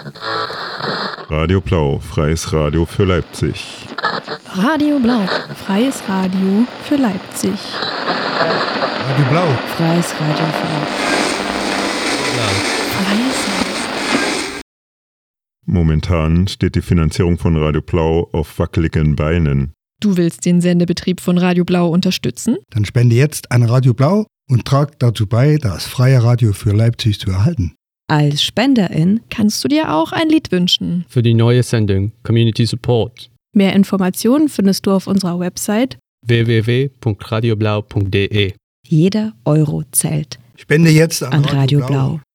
Radio Blau, freies Radio für Leipzig. Radio Blau, freies Radio für Leipzig. Radio Blau, Freies Radio für Leipzig. Freies Radio. Momentan steht die Finanzierung von Radio Blau auf wackeligen Beinen. Du willst den Sendebetrieb von Radio Blau unterstützen? dann spende jetzt an Radio Blau und trag dazu bei, das freie Radio für Leipzig zu erhalten. Als Spenderin Kannst du dir auch ein Lied wünschen? Für die neue Sendung Community Support. Mehr Informationen findest du auf unserer Website www.radioblau.de. jeder Euro zählt Spende jetzt an Radio Blau.